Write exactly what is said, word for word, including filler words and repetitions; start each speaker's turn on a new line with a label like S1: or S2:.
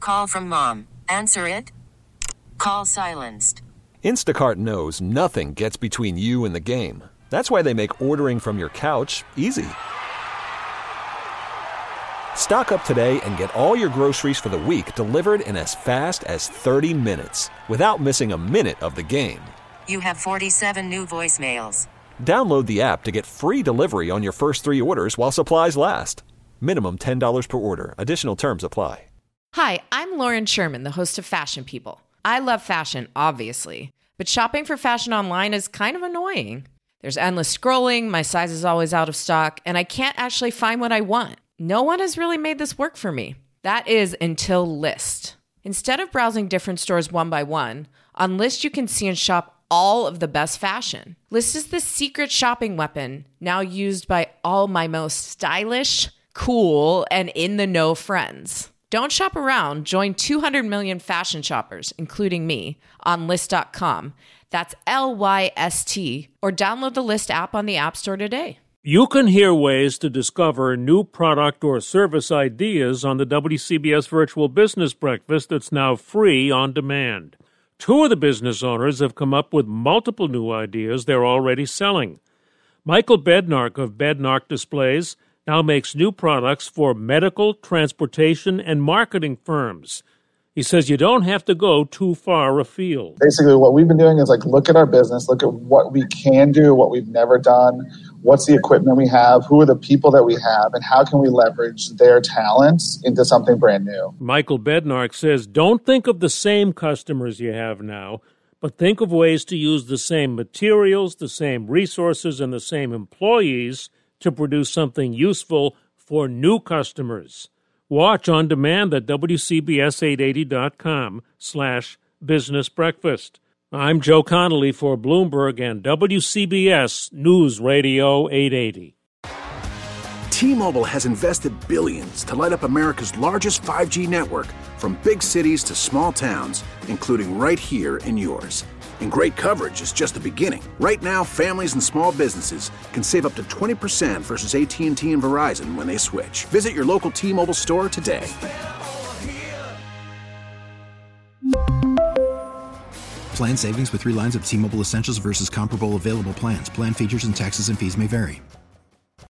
S1: call from mom. Answer it. Call silenced.
S2: Instacart knows nothing gets between you and the game. That's why they make ordering from your couch easy. Stock up today and get all your groceries for the week delivered in as fast as thirty minutes without missing a minute of the game.
S1: You have forty-seven new voicemails.
S2: Download the app to get free delivery on your first three orders while supplies last. Minimum ten dollars per order. Additional terms apply.
S3: Hi, I'm Lauren Sherman, the host of Fashion People. I love fashion, obviously, but shopping for fashion online is kind of annoying. There's endless scrolling, my size is always out of stock, and I can't actually find what I want. No one has really made this work for me. That is until Lyst. Instead of browsing different stores one by one, on Lyst you can see and shop all of the best fashion. Lyst is the secret shopping weapon now used by all my most stylish, cool, and in-the-know friends. Don't shop around. Join two hundred million fashion shoppers, including me, on Lyst dot com. That's L Y S T, or download the Lyst app on the App Store today.
S4: You can hear ways to discover new product or service ideas on the W C B S Virtual Business Breakfast that's now free on demand. Two of the business owners have come up with multiple new ideas they're already selling. Michael Bednark of Bednark Displays now makes new products for medical, transportation, and marketing firms. He says you don't have to go too far afield.
S5: Basically, what we've been doing is like look at our business, look at what we can do, what we've never done, what's the equipment we have, who are the people that we have, and how can we leverage their talents into something brand new.
S4: Michael Bednark says don't think of the same customers you have now, but think of ways to use the same materials, the same resources, and the same employees to produce something useful for new customers. Watch on demand at W C B S eight eighty dot com slash business breakfast. I'm Joe Connolly for Bloomberg and W C B S News Radio eight eighty.
S6: T-Mobile has invested billions to light up America's largest five G network, from big cities to small towns, including right here in yours. And great coverage is just the beginning. Right now, families and small businesses can save up to twenty percent versus A T and T and Verizon when they switch. Visit your local T-Mobile store today.
S7: Plan savings with three lines of T-Mobile Essentials versus comparable available plans. Plan features and taxes and fees may vary.